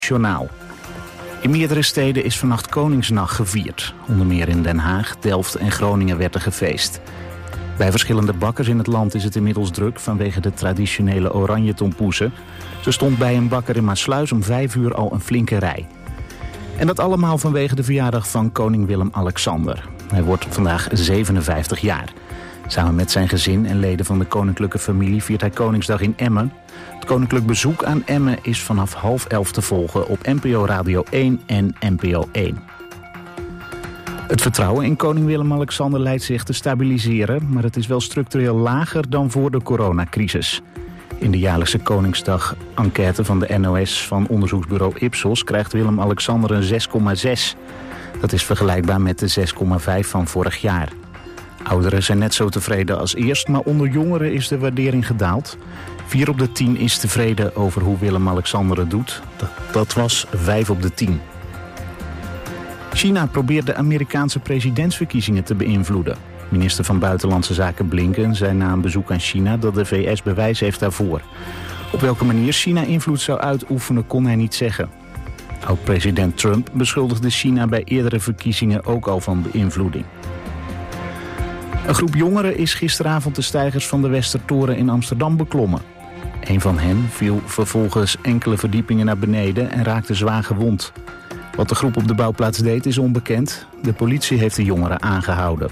Journaal. In meerdere steden is vannacht Koningsnacht gevierd. Onder meer in Den Haag, Delft en Groningen werd er gefeest. Bij verschillende bakkers in het land is het inmiddels druk vanwege de traditionele oranje tompoesen. Ze stond bij een bakker in Maassluis om 5 uur al een flinke rij. En dat allemaal vanwege de verjaardag van koning Willem-Alexander. Hij wordt vandaag 57 jaar. Samen met zijn gezin en leden van de koninklijke familie viert hij Koningsdag in Emmen. Het koninklijk bezoek aan Emmen is vanaf 10:30 te volgen op NPO Radio 1 en NPO 1. Het vertrouwen in koning Willem-Alexander lijkt zich te stabiliseren, maar het is wel structureel lager dan voor de coronacrisis. In de jaarlijkse Koningsdag-enquête van de NOS van onderzoeksbureau Ipsos krijgt Willem-Alexander een 6,6. Dat is vergelijkbaar met de 6,5 van vorig jaar. Ouderen zijn net zo tevreden als eerst, maar onder jongeren is de waardering gedaald. 4 op de 10 is tevreden over hoe Willem-Alexander het doet. Dat was 5 op de 10. China probeert de Amerikaanse presidentsverkiezingen te beïnvloeden. Minister van Buitenlandse Zaken Blinken zei na een bezoek aan China dat de VS bewijs heeft daarvoor. Op welke manier China invloed zou uitoefenen kon hij niet zeggen. Oud-president Trump beschuldigde China bij eerdere verkiezingen ook al van beïnvloeding. Een groep jongeren is gisteravond de steigers van de Westertoren in Amsterdam beklommen. Een van hen viel vervolgens enkele verdiepingen naar beneden en raakte zwaar gewond. Wat de groep op de bouwplaats deed is onbekend. De politie heeft de jongeren aangehouden.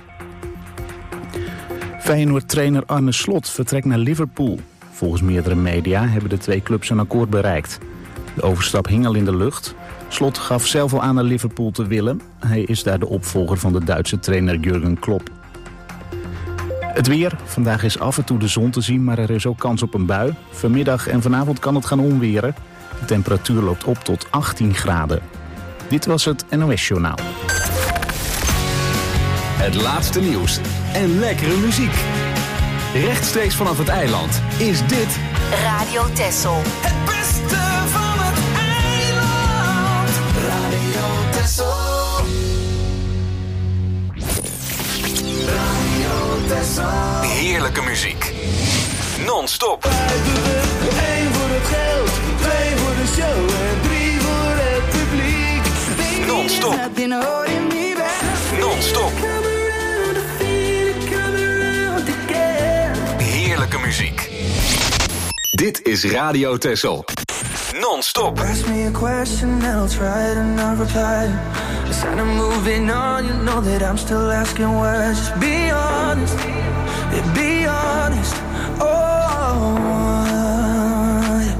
Feyenoord-trainer Arne Slot vertrekt naar Liverpool. Volgens meerdere media hebben de twee clubs een akkoord bereikt. De overstap hing al in de lucht. Slot gaf zelf al aan naar Liverpool te willen. Hij is daar de opvolger van de Duitse trainer Jurgen Klopp. Het weer. Vandaag is af en toe de zon te zien, maar er is ook kans op een bui. Vanmiddag en vanavond kan het gaan onweren. De temperatuur loopt op tot 18 graden. Dit was het NOS Journaal. Het laatste nieuws en lekkere muziek. Rechtstreeks vanaf het eiland is dit Radio Texel. Het beste van het eiland. Radio Texel. Radio Texel. heerlijke muziek. Non-stop. 1 voor het geld, 2 voor de show en 3 voor het publiek. Non-stop. Non-stop. Heerlijke muziek. Dit is Radio Texel. Non-stop. Ask me a question and I'll try to not reply. Instead of moving on, you know that I'm still asking why. Just be honest, yeah, be honest. Oh, yeah.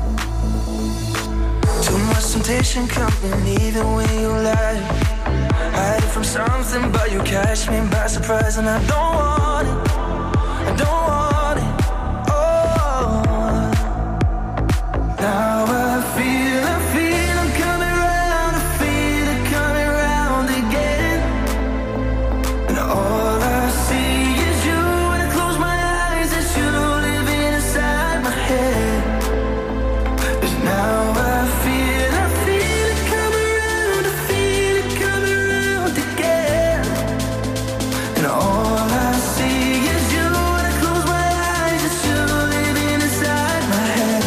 Too much temptation coming even when you lie. Hiding from something, but you catch me by surprise, and I don't want it. I don't want it. Oh, now I feel I'm coming round. I feel it coming round again. And all I see is you. When I close my eyes, it's you living inside my head. 'Cause now I feel it coming round. I feel it coming round again. And all I see is you. When I close my eyes, it's you living inside my head.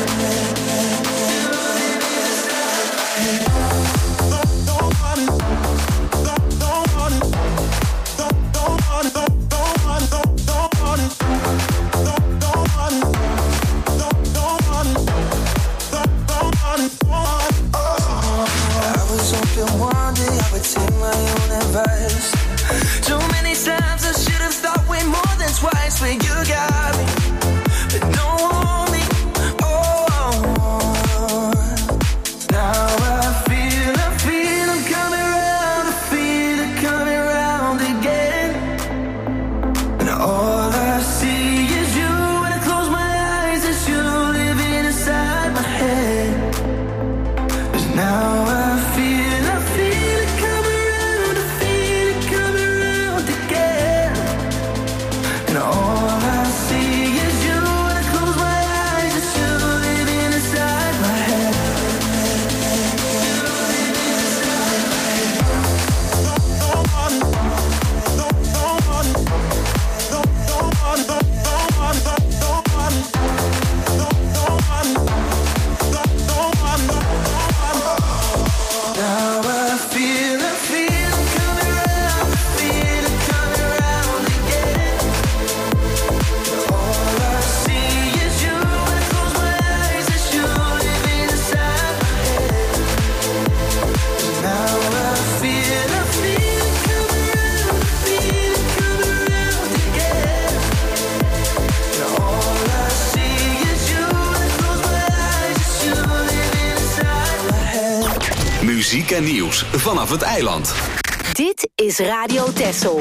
I was hoping one day I would take my own advice. Too many times I should have stopped way more than twice. But you got me, but don't want me. Oh, now I feel I'm coming round. I feel it coming round again. And all I see is you. When I close my eyes, it's you living inside my head. 'Cause now I feel it coming round. I feel it coming round again. And all I see is you. When I close my eyes, it's you living inside my head. Muziek en nieuws vanaf het eiland. Dit is Radio Texel.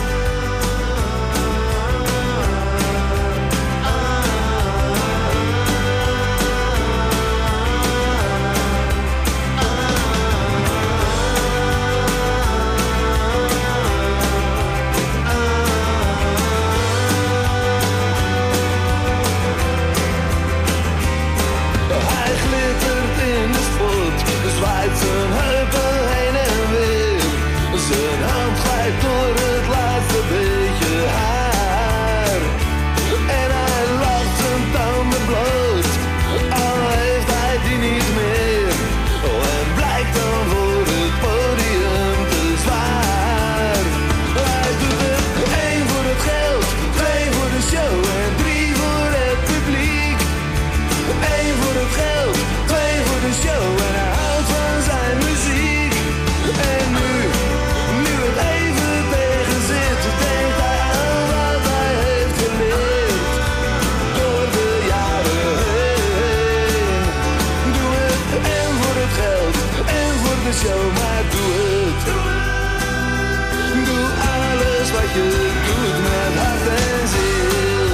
Zijn heupen heen en weer. Zijn hand glijdt door het laatste beetje haar. En hij lacht zijn tanden bloot. Al heeft hij die niet meer. En blijkt dan voor het podium te zwaar. Hij doet het 1 voor het geld, 2 voor de show en 3 voor het publiek. 1 voor het geld, 2 voor de show en hij houdt van zijn muziek. En nu het even tegen zit, denkt hij aan wat hij heeft geleerd. Door de jaren heen. Doe het en voor het geld en voor de show, maar doe het. Doe alles wat je doet met hart en ziel.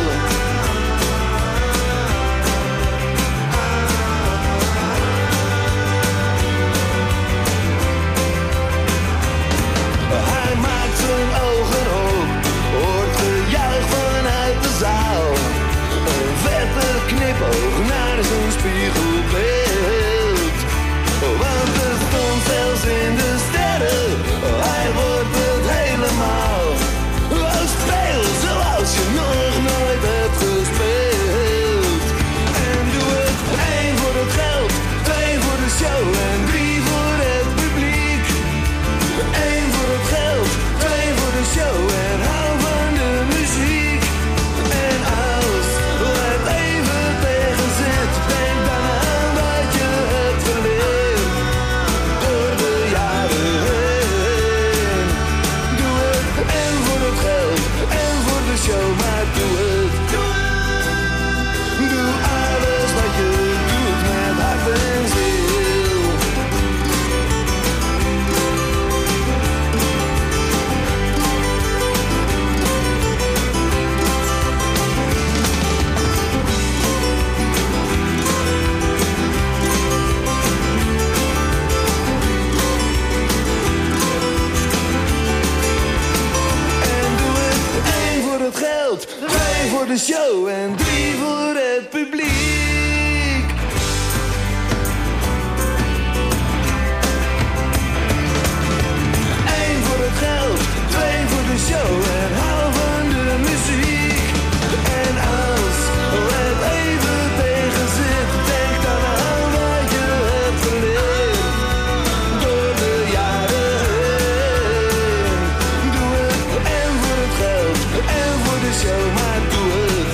Hij maakt zijn ogen op, hoort gejuich vanuit de zaal. Een vette knipoog naar zijn spiegelbeeld. Want het stond zelfs in de sterren, hij wordt het helemaal. Speel zoals je nog nooit hebt gespeeld. En doe het 1 voor het geld, 2 voor de show en 3 voor het publiek. 1 voor het geld, 2 voor de show en hou van de muziek. En als het even tegen zit, denk dan aan wat je hebt geleerd. Door de jaren heen. Doe het en voor het geld en voor de show, maar doe het. Doe alles wat je doet met hart en ziel. En doe het 1 voor het geld, 2 voor de show en 3 voor het publiek. 1 voor het geld, 2 voor de show en hou van de muziek. En als het even tegen zit, denk dan aan wat je hebt geleerd. Door de jaren heen. Doe het en voor het geld en voor de show, maar doe het.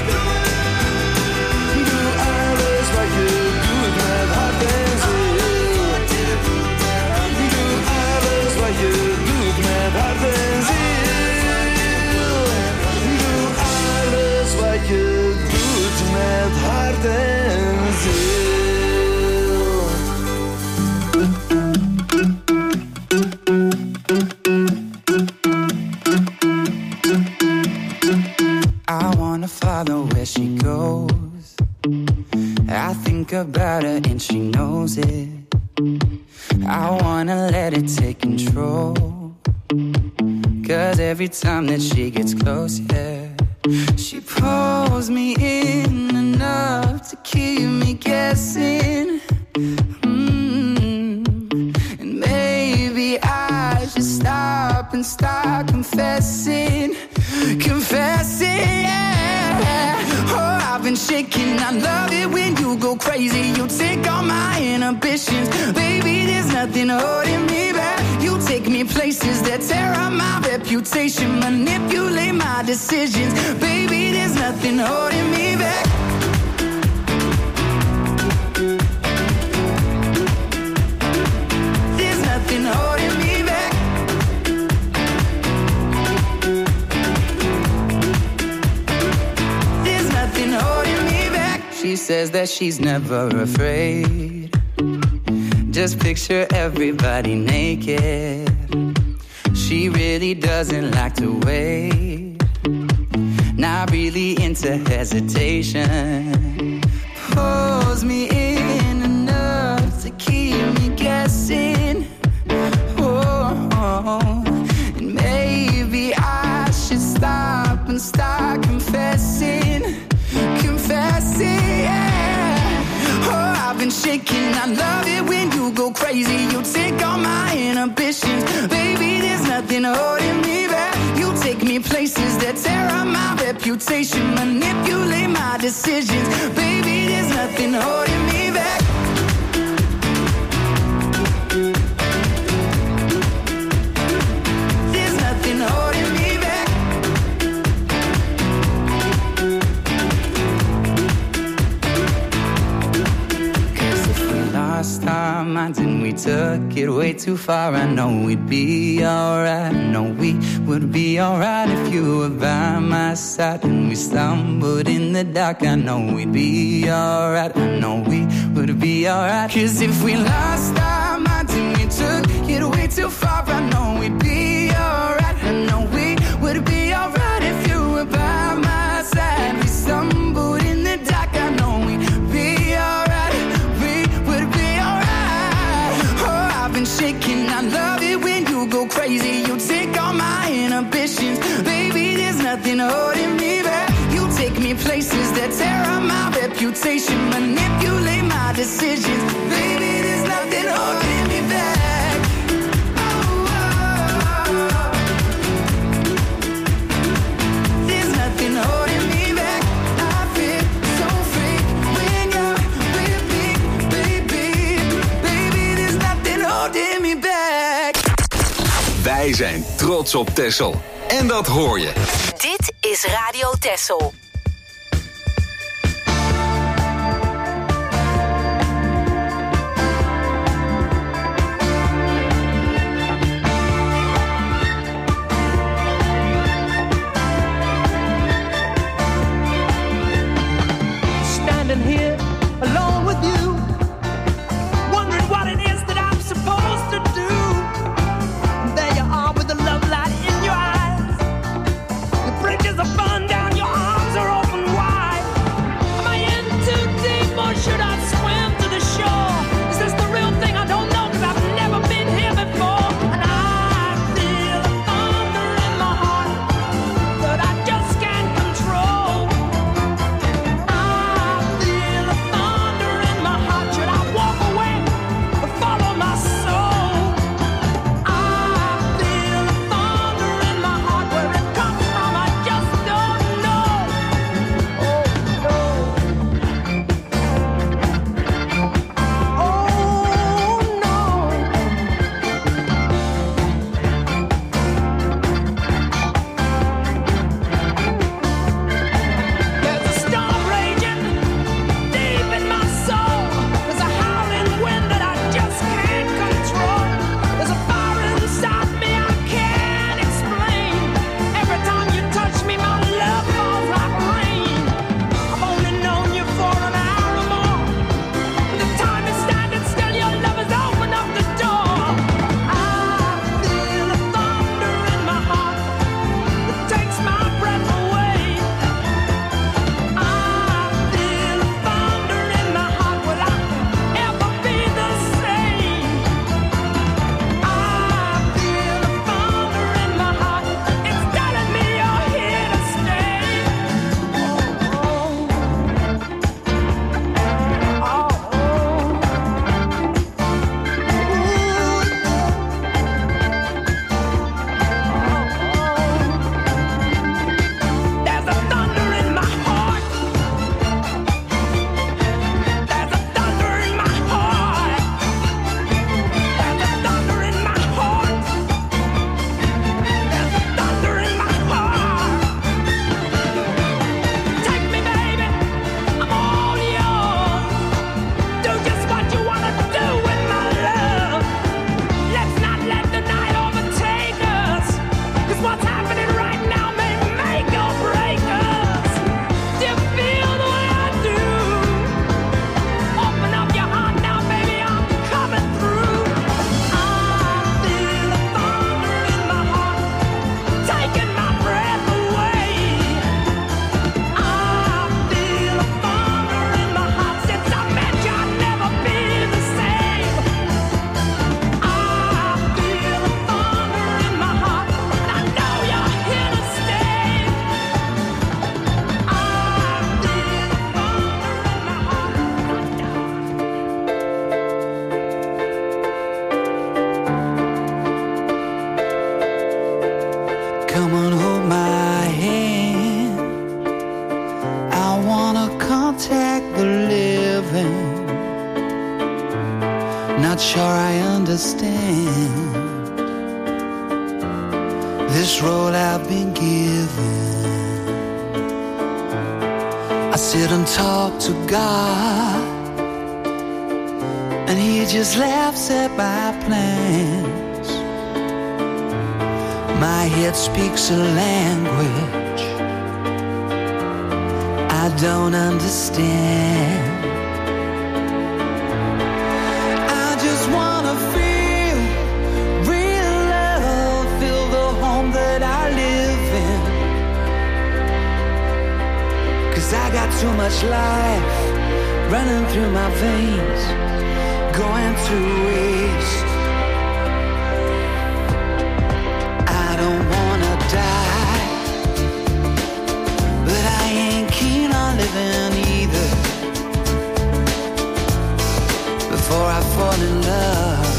Doe alles wat je doet met hart en ziel. Doe alles wat je doet met hart en ziel. Doe alles wat je doet met hart en ziel. I wanna follow where she goes. I think about her and she knows it. I wanna let it take control. 'Cause every time that she gets close, yeah, she pulls me in enough to keep me guessing. And maybe I should stop and start confessing. Confessing, yeah. Oh, I've been shaking. I love it when you go crazy. You take all my inhibitions. Baby, there's nothing holding me back. You take me places that tear up my reputation. Manipulate my decisions. Baby, there's nothing holding me back. There's nothing holding me back. There's nothing holding me back. She says that she's never afraid. Just picture everybody naked. She really doesn't like to wait. Not really into hesitation. Pulls me in enough to keep me guessing. Oh, and maybe I should stop and start confessing. Confessing, yeah. Oh, I've been shaking. I love it when you go crazy. You take all my inhibitions. Baby, there's nothing holding me back. You take me places that tear up my reputation. Manipulate my decisions. Baby, there's nothing holding me back. There's nothing holding me back. Cause if we lost our minds and we took it way too far, I know we'd be alright. I know we would be alright if you were by my side. And we stumbled in the dark, I know we'd be alright. I know we would be alright. Cause if we lost our minds and we took it way too far, I know we'd be alright. I know we would be alright if you were by my side. We stumbled in the dark, I know we'd be alright. We would be alright. Oh, I've been shaking. I love it when you go crazy. You take all my inhibitions. Baby, there's nothing holding me back. You take me places that tear up my reputation. Manipulate my decisions. Baby, there's nothing holding me back. Oh, oh, oh. There's nothing holding me back. I feel so free when you're with me, baby. Baby, there's nothing holding me back. Wij zijn trots op Texel. En dat hoor je. Dit is Radio Texel. Standing here alone with you, wondering what it is that I'm supposed to do. And there you are with the love light in your eyes. The bridges are burned down, your arms are Not sure I understand this road I've been given. I sit and talk to God, and He just laughs at my plans. My head speaks a language I don't understand. I just wanna feel real love, feel the home that I live in. 'Cause I got too much life running through my veins, going to waste. I don't wanna die, but I ain't keen on living either. Before I fall in love,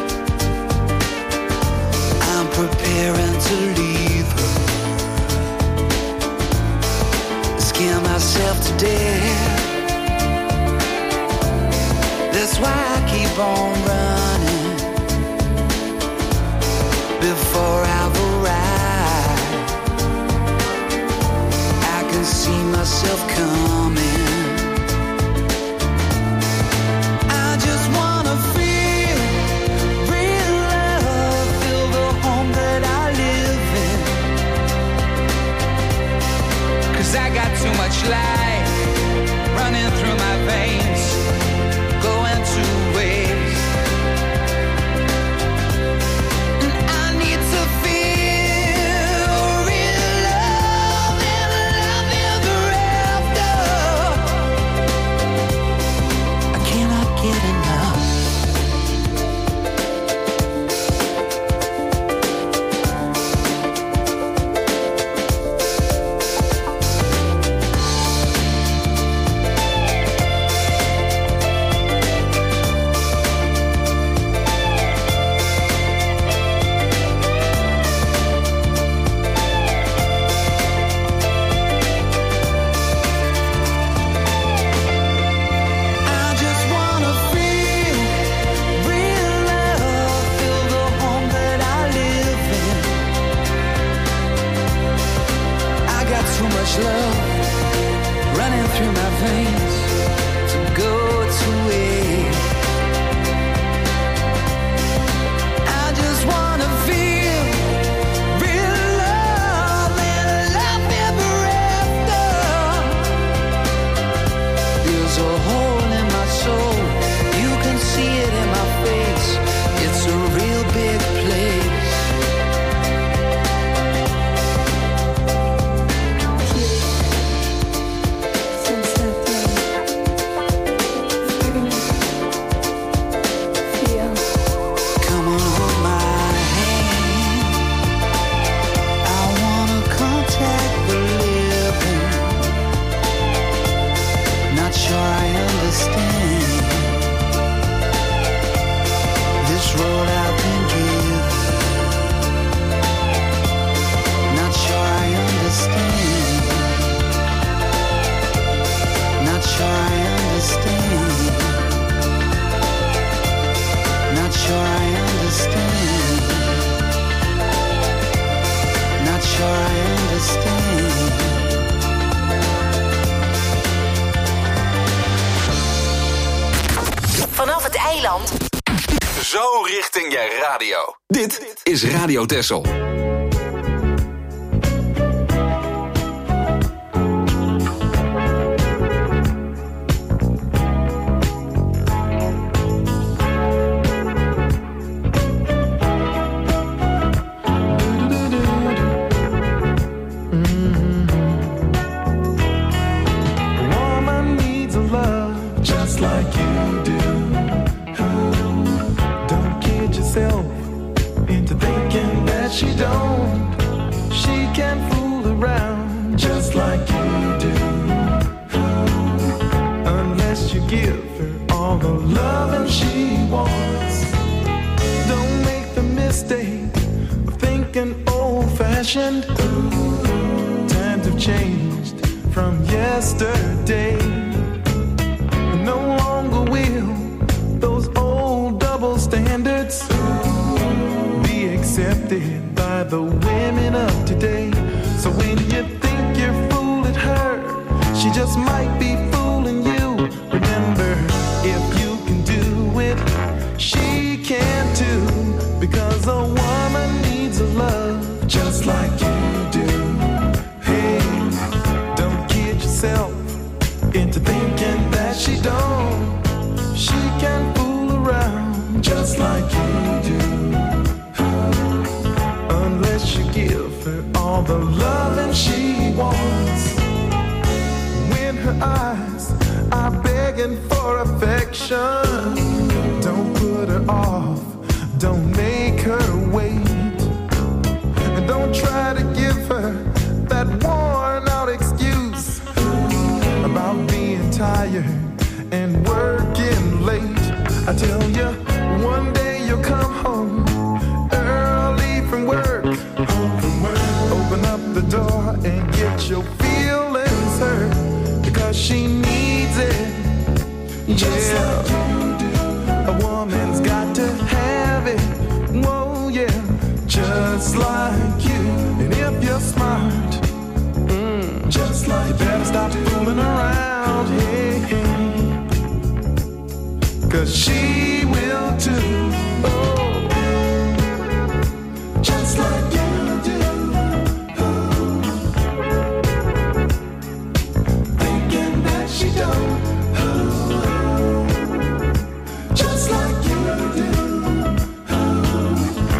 I'm preparing to leave her. Scare myself to death. That's why I keep on running before I've arrived. I can see myself coming. I just wanna feel real love, feel the home that I live in. 'Cause I got too much life running through my veins, going to waste. And I need to feel real love and love ever after. I cannot get enough. Love running through my veins to go to waste. I just wanna feel real love and love ever after. There's a hole in my soul, you can see it in my face. It's a real big place. Vanaf het eiland. Zo richting je radio. Dit is Radio Texel. She don't, she can't fool around just like you do. Unless you give her all the loving she wants. Don't make the mistake of thinking old-fashioned. Times have changed from yesterday. No longer will those old double double standards be accepted by the women of today. So when you think you're fooling her, she just might be fooling you. Remember, if you can do it, she can too. Because a woman needs a love just like you do. Hey, don't kid yourself into thinking that she don't. She can fool around just like you do. Unless you give her all the loving she wants. When her eyes are begging for affection, don't put her off, don't make her wait. And don't try to give her that worn out excuse about being tired and working late. I tell you, one day you'll come home early from work. Open up the door and get your feelings hurt, because she needs it. Just like you do. A woman's got to have it. Whoa, yeah, just like you. And if you're smart, just like you, better stop fooling around. Hey, hey. 'Cause she will too. Oh, just like you do. Oh, thinking that she don't. Oh, just like you do. Oh.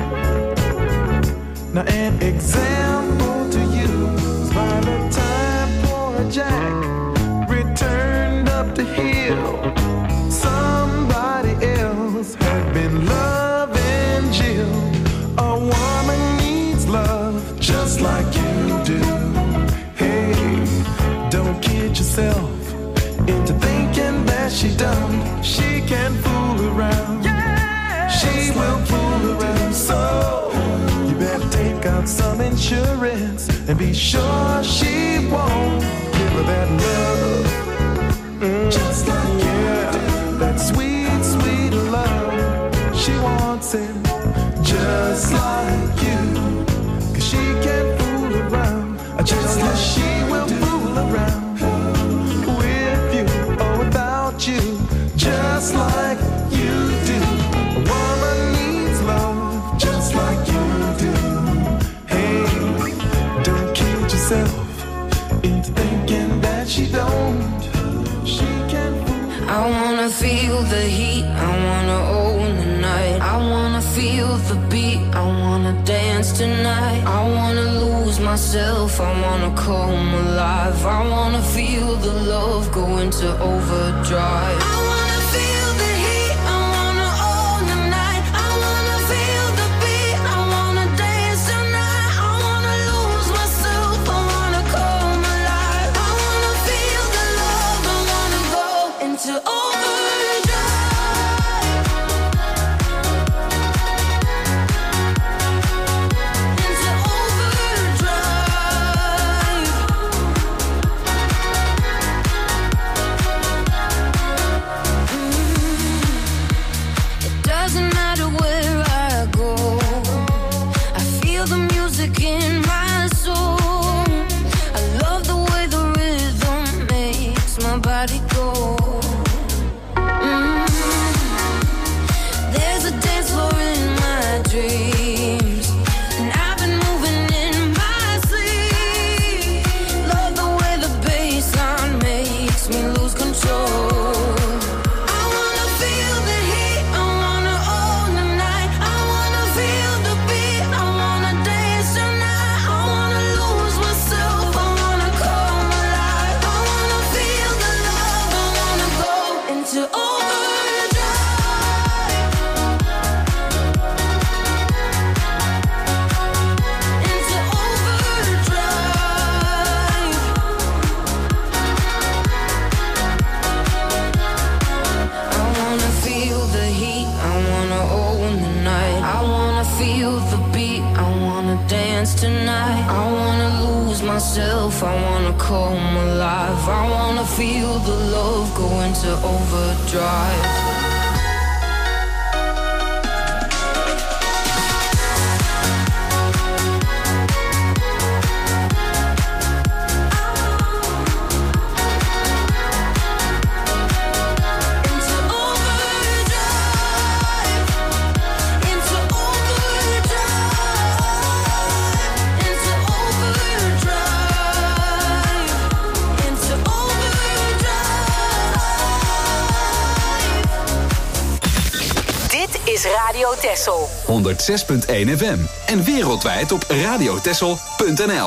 Now an example to you is by the time poor Jack returned up the hill, somebody else had been loving Jill. A woman needs love just like you do. Hey, don't kid yourself into thinking that she don't. She can fool around. Yeah, she will fool around. So you better take out some insurance and be sure she won't give her that love. Just like yeah, that sweet, sweet love. She wants it just like you. 'Cause she can't fool around. Just like she will fool around with you or without you. Just like you do. A woman needs love just like you do. Hey, don't kid yourself into thinking that she don't. She can fool. I wanna feel the heat, I wanna own the night. I wanna feel the beat, I wanna dance tonight. I wanna lose myself, I wanna come alive. I wanna feel the love go into overdrive. I wanna feel the heat, I wanna own the night. I wanna feel the beat, I wanna dance tonight. I wanna lose myself, I wanna come alive. I wanna feel the love, I wanna go into overdrive. Tonight, I wanna lose myself, I wanna come alive. I wanna feel the love go into overdrive. Texel. 106.1 FM. En wereldwijd op radiotexel.nl.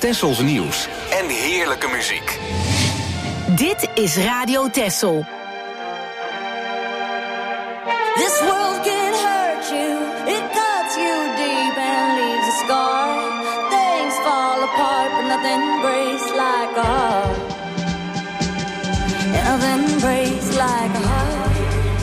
Tessels nieuws en heerlijke muziek. Dit is Radio Tessel. This world can hurt you, it cuts you deep and leaves a scar. Things fall apart, but nothing breaks like a heart. Nothing breaks like a heart.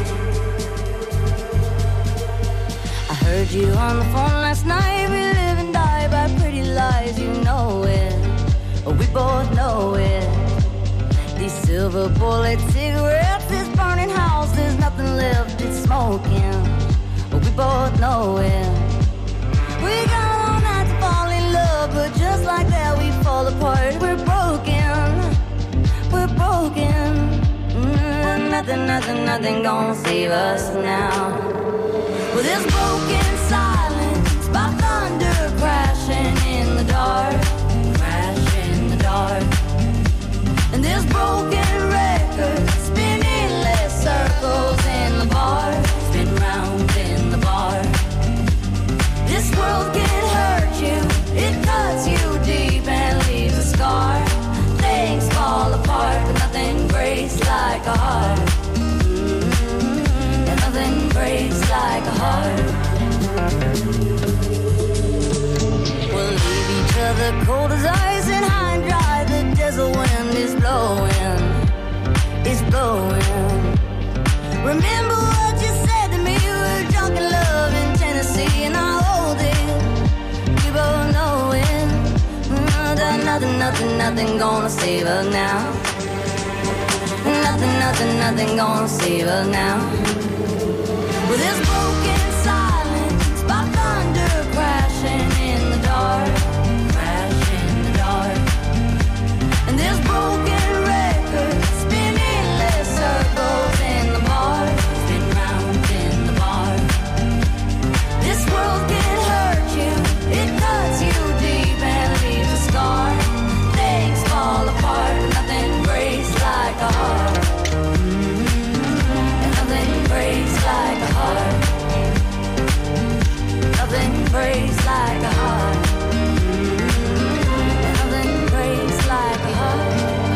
I heard you on the phone last night. We live and die by pretty lies, you know it. We both know it. These silver bullet cigarettes, this burning house, there's nothing left, it's smoking. We both know it. We got all night to fall in love, but just like that we fall apart. We're broken, we're broken. Nothing gonna save us now. Well, this broken silence by thunder crashing in the dark, crashing in the dark. And this broken record spinning less circles in the bar, spin round in the bar. This world can hurt you, it cuts you deep and leaves a scar. Things fall apart, but nothing breaks like a heart. And nothing breaks like a heart. We'll leave each other cold as ice and high and dry. The desert wind is blowing, it's blowing. Remember what you said to me, we were drunk in love in Tennessee, and I hold it, we both know it. Nothing gonna save us now. Nothing gonna save us now. With this broken silence by thunder crashing in the dark, crashing in the dark. And this broken record spinning less circles in the bar, spin round in the bar. This world can hurt you, it cuts you deep and leaves a scar. Things fall apart, but nothing breaks like a heart. And nothing breaks like a heart. Nothing breaks like a heart. And nothing breaks like a heart.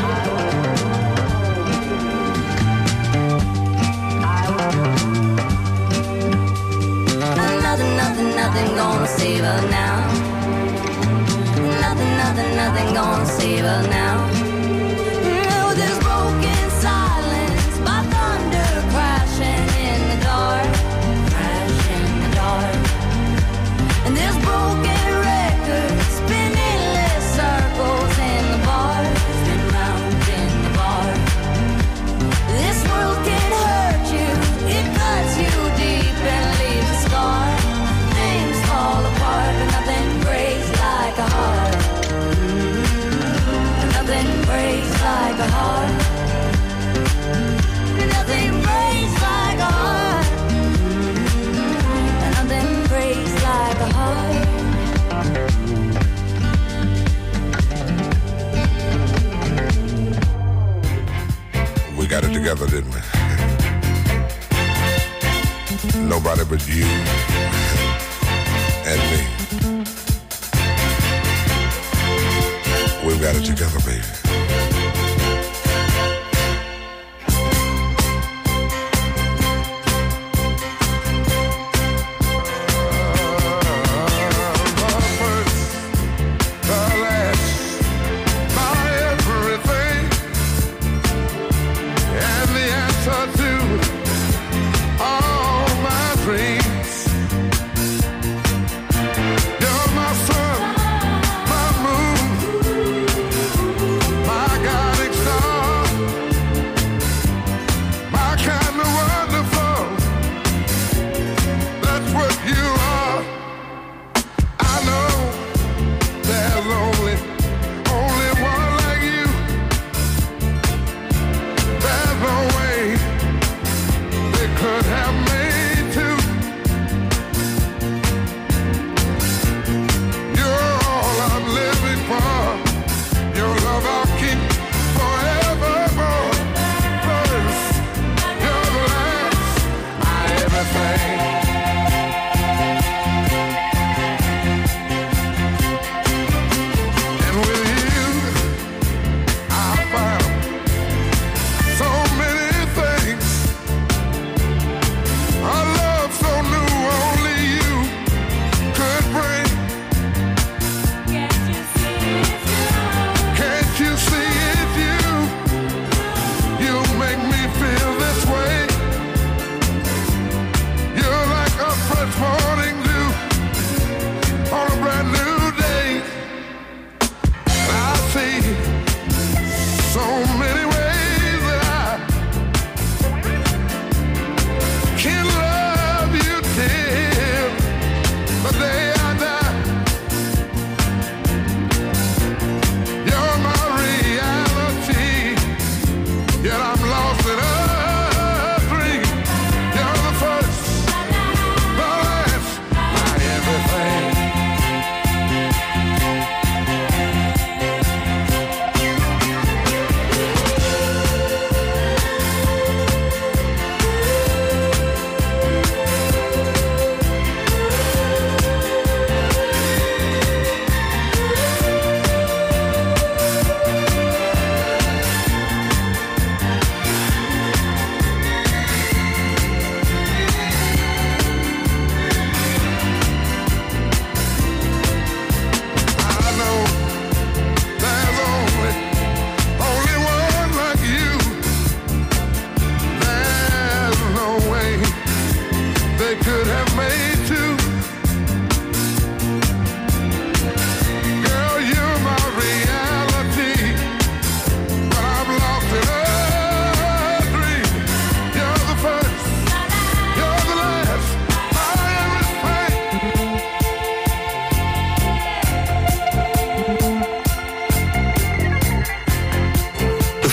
Nothing gonna save us now. Nothing gonna save us now. With this broken silence by thunder crashing in the dark, crashing in the dark. And this broken record spinning less circles in the bar, spin round in the bar. This world can hurt you, it cuts you deep and leaves a scar. Things fall apart, but nothing breaks like a heart. Nothing breaks like a heart. Nothing breaks like a heart. Nothing breaks like a heart. We got it together, didn't we? Nobody but you and me. We've got it together, baby. You're my sun, my moon,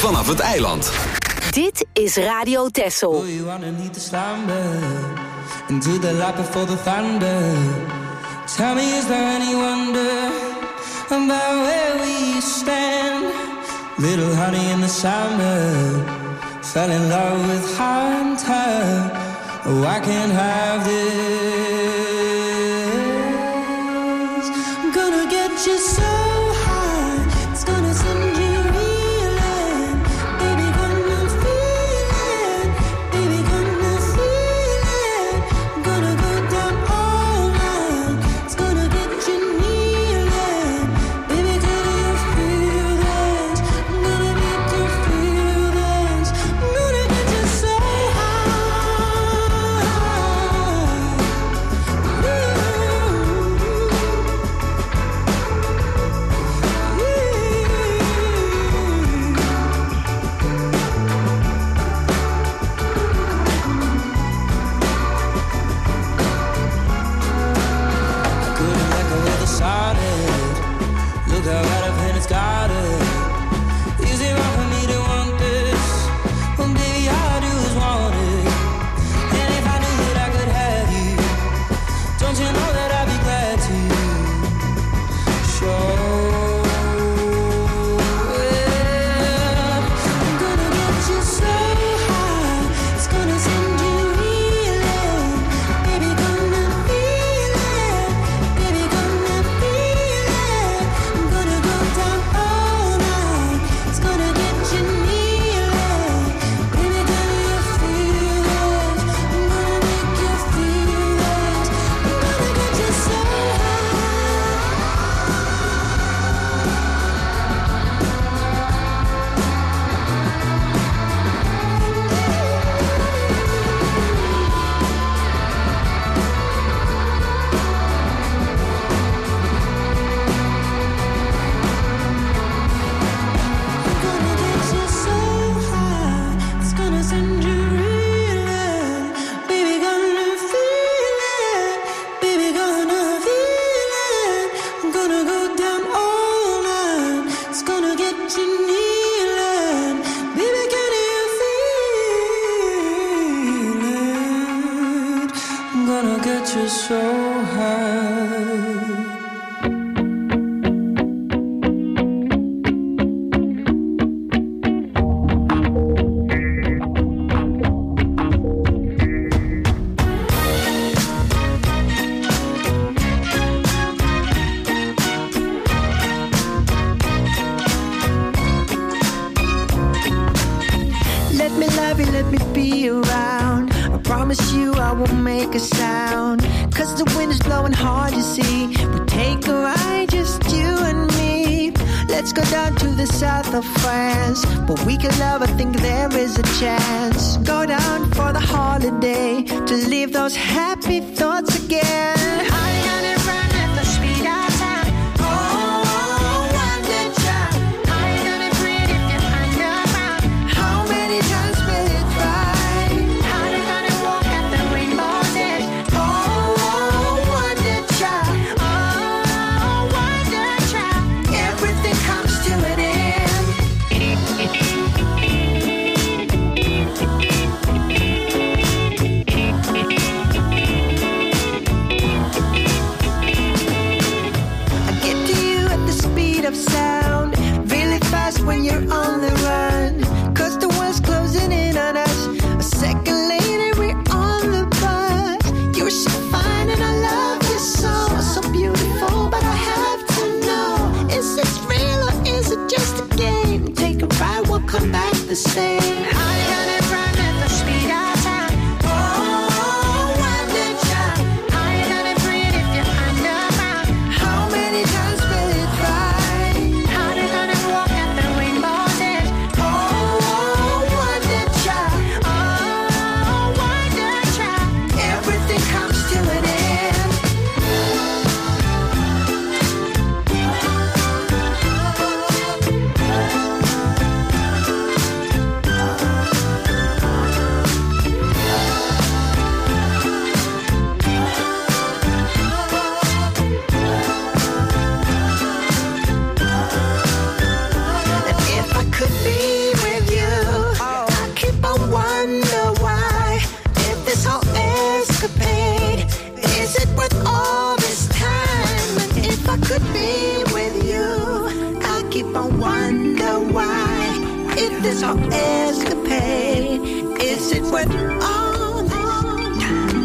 vanaf het eiland. Dit is Radio Texel. Do you underneath the slumber? Into the light before the thunder. Tell me, is there any wonder about where we stand? Little honey in the summer, fell in love with hunter. Oh, I can't have this. I'm gonna get you so high, it's gonna send you reeling. Baby, gonna feel it. Baby, gonna feel it. I'm gonna go down all night. It's gonna get you kneeling. Baby, can you feel this? I'm gonna make you feel this. I'm gonna get you so high. Couldn't let go of the solid. Look how out of hand it's got it. Is it wrong for me to want this? Well, baby, all I do is want it. And if I knew that I could have you, don't you know that I'd be glad to show it. I'm gonna get you so high, it's gonna send you reeling. Baby, gonna feel it. Baby, gonna feel it. I'm gonna go down all night. It's gonna get you kneeling. Baby, can you feel it? I'm gonna make you feel it. I'm gonna get you so high, it's gonna send you reeling. Baby, gonna feel it. Baby, gonna feel it. I'm gonna go down all night. It's gonna get you kneeling. Baby, can you feel it? I'm gonna get you so high. Let me love you, let me be around. I promise you I won't make a sound. Cause the wind is blowing hard, you see. We take a ride, just you and me. Let's go down to the south of France. But we can love, I think there is a chance. Go down for the holiday, to leave those happy thoughts again. I got it run at the speed of sound. Oh, wonder child. I got it breathe if you're underground. How many times will it try? How they gonna walk at the rainbow's edge? Oh, wonder child. Oh, wonder child. Everything comes to an end. I get to you at the speed of sound, really fast when you're on the run. Cause the world's closing in on us. A second later we're on the bus. You're so fine and I love you so, so beautiful. But I have to know, is this real or is it just a game? Take a ride, we'll come back the same. I got it run at the speed of sound. Oh, wonder child. I got it breathe if you're underground. How many times will it try? How they gonna walk at the rainbow's edge? Oh, wonder child. Oh, wonder child. Everything comes to an end. this whole escapade? Is it worth all this time?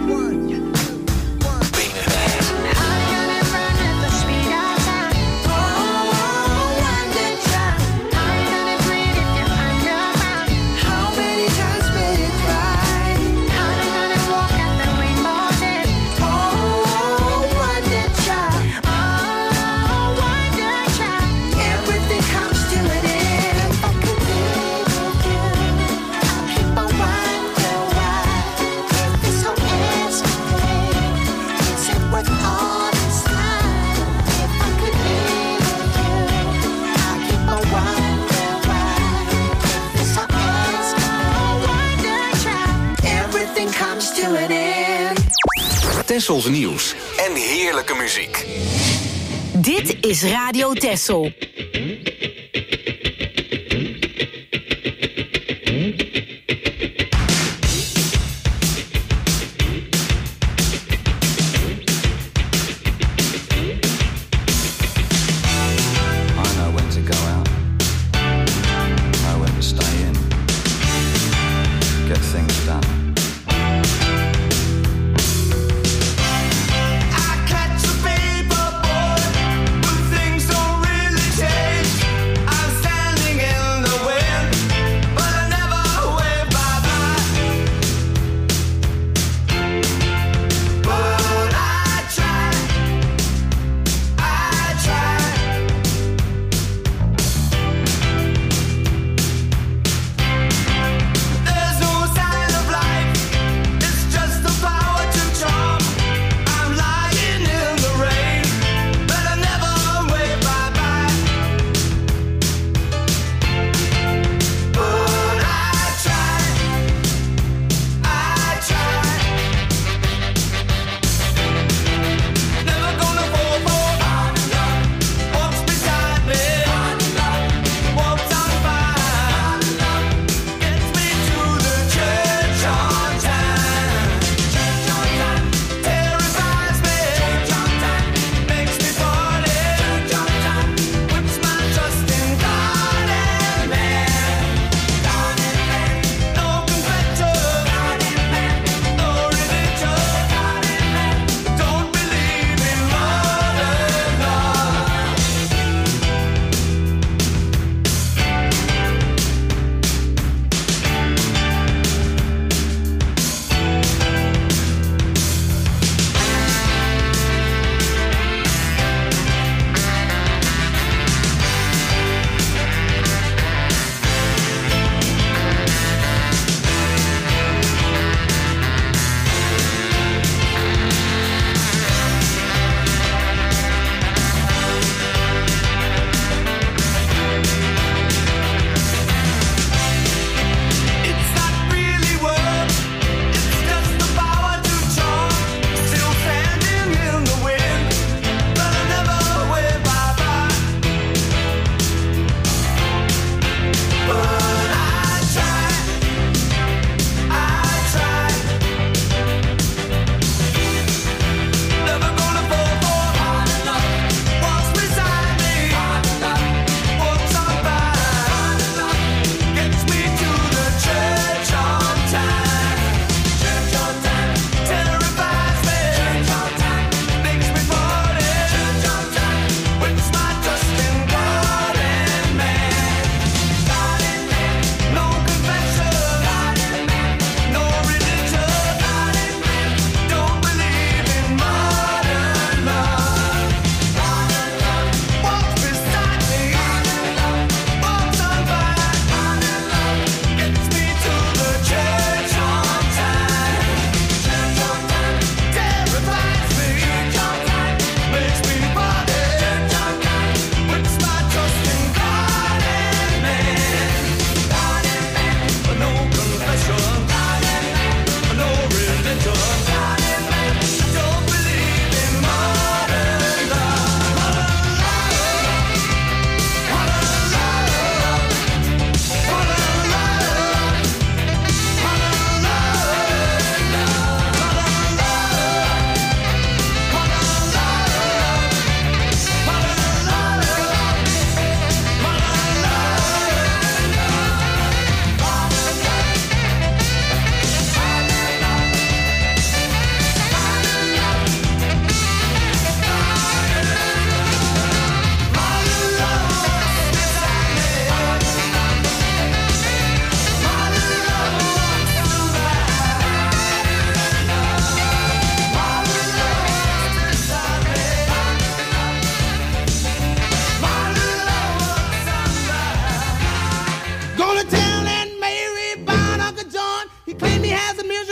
Tessels nieuws en heerlijke muziek. Dit is Radio Tessel. I catch a paper boy when things don't really change.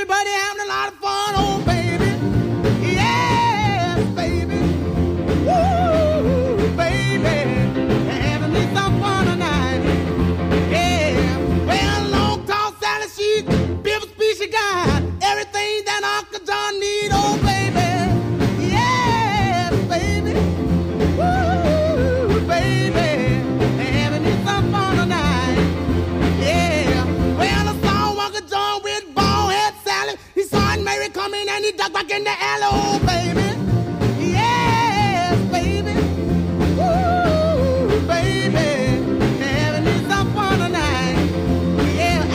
everybody having a lot of fun, oh baby. Yes, baby. Woo, baby. Having me some fun tonight. Yeah. Well, long, tall, Sally, she's beautiful species got everything that Uncle John need, oh baby. Yes, baby. Woo, baby. Having me some fun tonight. Yeah. Well, I saw Uncle John with bald head Sally. He saw Aunt Mary coming and he ducked back in the alley, oh baby. Yes, baby. Woo, baby. Having me some fun tonight. Yeah.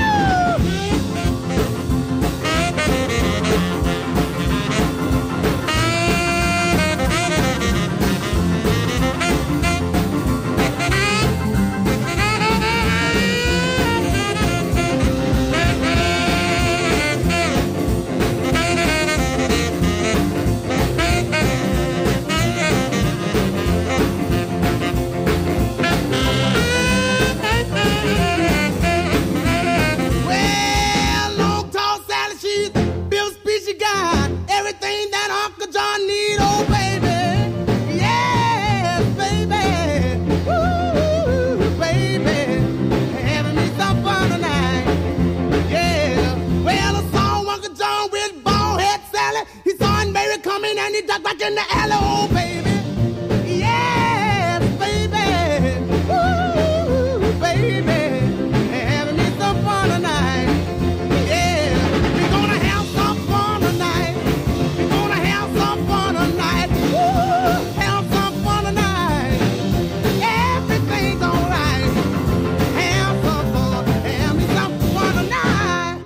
Well, long, tall Sally, she's built species got everything that Uncle John need, oh baby. Yes, baby. Woo, baby. Having me some fun tonight. Yeah. Well, I saw Uncle John with bald head Sally. He saw Aunt Mary coming and he ducked back in the alley, oh baby. Yes, baby. Woo, baby. Having me some fun tonight. Yeah. We're gonna have some fun tonight. We're gonna have some fun tonight. Woo, have some fun tonight. Everything's alright. Have some fun. Have me some fun tonight.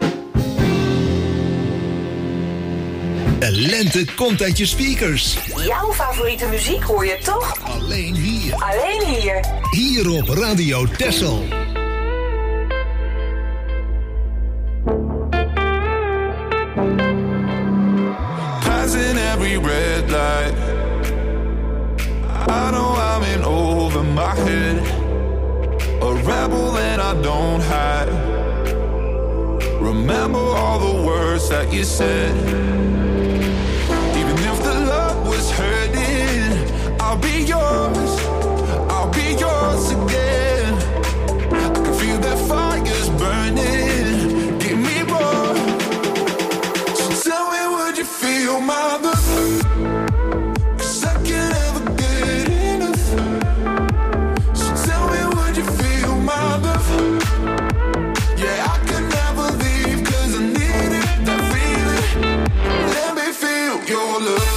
De lente komt uit je speakers. Jouw favoriete muziek hoor je toch? Alleen hier. Alleen hier. Hier op Radio Texel. Passing every red light. I know I'm in over my head. A rebel and I don't hide. Remember all the words that you said. Even if the love was hurting, I'll be yours. I'll be yours again. I can feel that fire's burning. Give me more. So tell me, would you feel my love? 'Cause I can't ever get enough. So tell me, would you feel my love? Yeah, I can never leave 'cause I need it, that feeling. Let me feel your love.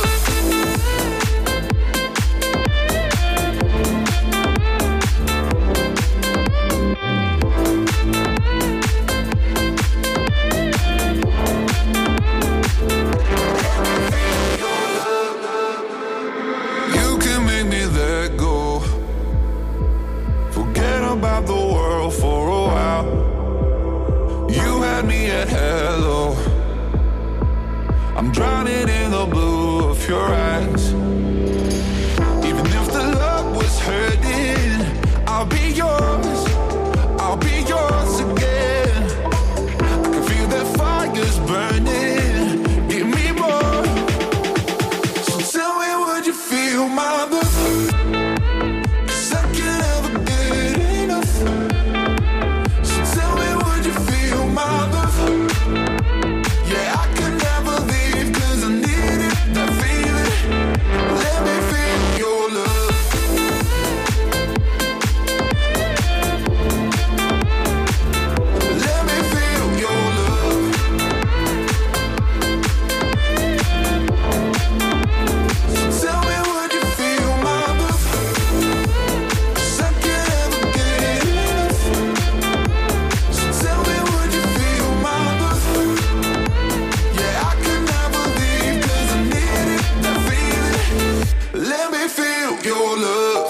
You can make me let go. Forget about the world for a while. You had me at hello. I'm drowning in the blue of your eyes. Even if the love was hurting, I'll be yours. I'll be yours again. I can feel that fire's burning. Give me more. So tell me, would you feel my love? 'Cause I can't ever get enough. So tell me, would you feel my love? Yeah, I can never leave 'cause I need it, that feeling. Let me feel your love. Let me feel your love. So tell me, would you feel my love? 'Cause I can't ever get enough. So tell me, would you feel my love? Yeah, I can never leave 'cause I need it, that feeling. Let me feel your love.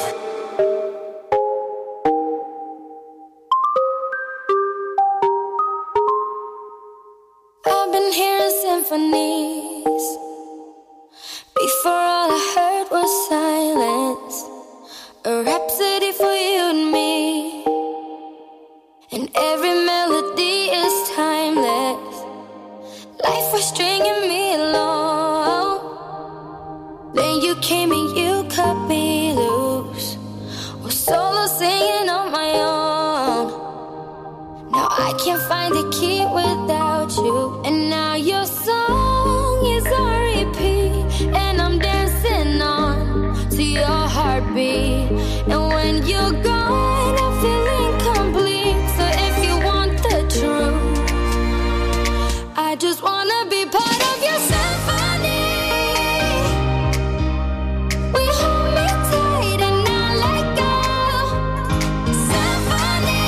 I've been hearing symphonies. Before all I heard was silence. A rhapsody for you and me. And every melody is timeless. came and you cut me loose. Was solo singing on my own. Now I can't find the key without you. And now your song is on repeat, and I'm dancing on to your heartbeat. And when you're gone, I feel incomplete. So if you want the truth, I just wanna be part of your symphony. We hold me tight and not let go. Symphony,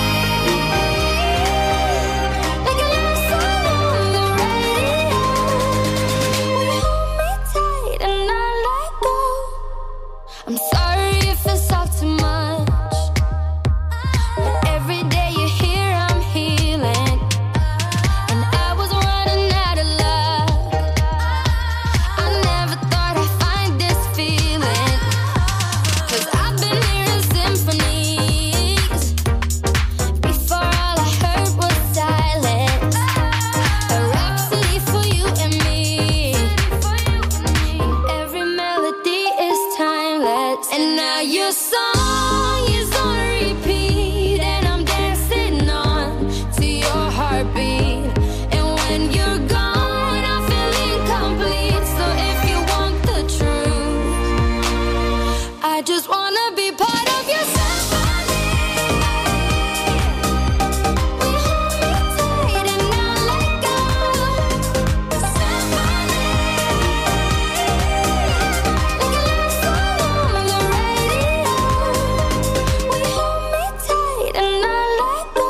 like a love song on the radio. We hold me tight and not let go. I'm sorry if it's all too much, but every day you're here, I'm healing. And I was running out of luck. I never thought I'd find this feeling. 'Cause I've been hearing symphonies. Before all I heard was silence. A rhapsody for you and me. And every melody is timeless. And now your song is on repeat, and I'm dancing on to your heartbeat. And when you're gone, I feel incomplete. So if you want the truth, I just wanna be part of your symphony. We hold me tight and not let go. Symphony, like a love song on the radio. We hold me tight and not let go.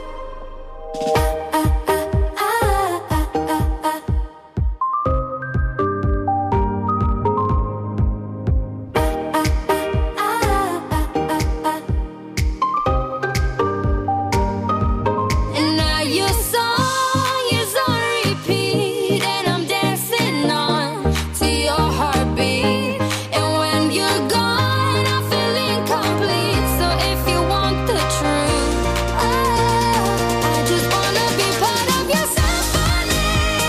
And now your song is on repeat, and I'm dancing on to your heartbeat. And when you're gone, I feel incomplete. So if you want the truth, I just wanna be part of your symphony.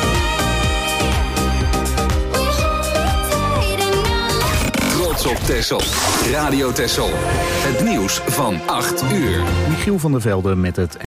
We hold me tight and not Trots op Texel. Radio Texel. Het nieuws van 8 uur. Michiel van der Velde met het